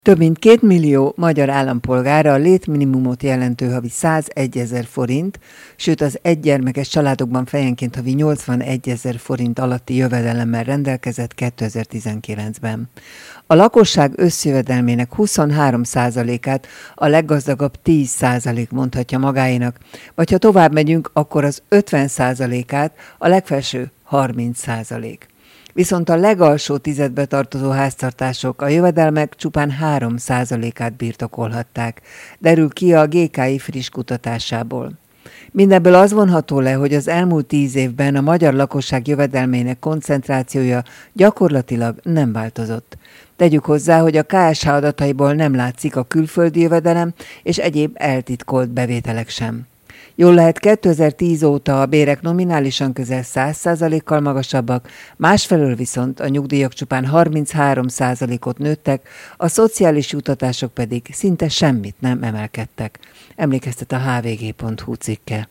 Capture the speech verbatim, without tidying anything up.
Több mint két millió magyar állampolgára a létminimumot jelentő havi százegyezer forint, sőt az egygyermekes családokban fejenként havi nyolcvanegyezer forint alatti jövedelemmel rendelkezett kétezer-tizenkilencben. A lakosság összjövedelmének huszonhárom százalékát a leggazdagabb tíz százalék mondhatja magáénak, vagy ha tovább megyünk, akkor az ötven százalékát a legfelső harminc százalék. Viszont a legalsó tizedbe tartozó háztartások a jövedelmek csupán három százalékát birtokolhatták, derül ki a gé ká i friss kutatásából. Mindebből az vonható le, hogy az elmúlt tíz évben a magyar lakosság jövedelmének koncentrációja gyakorlatilag nem változott. Tegyük hozzá, hogy a ká es há adataiból nem látszik a külföldi jövedelem és egyéb eltitkolt bevételek sem. Jól lehet kétezer-tíz óta a bérek nominálisan közel száz százalékkal magasabbak, másfelől viszont a nyugdíjak csupán harminchárom százalékot nőttek, a szociális juttatások pedig szinte semmit nem emelkedtek. Emlékeztet a há vé gé pont hú cikke.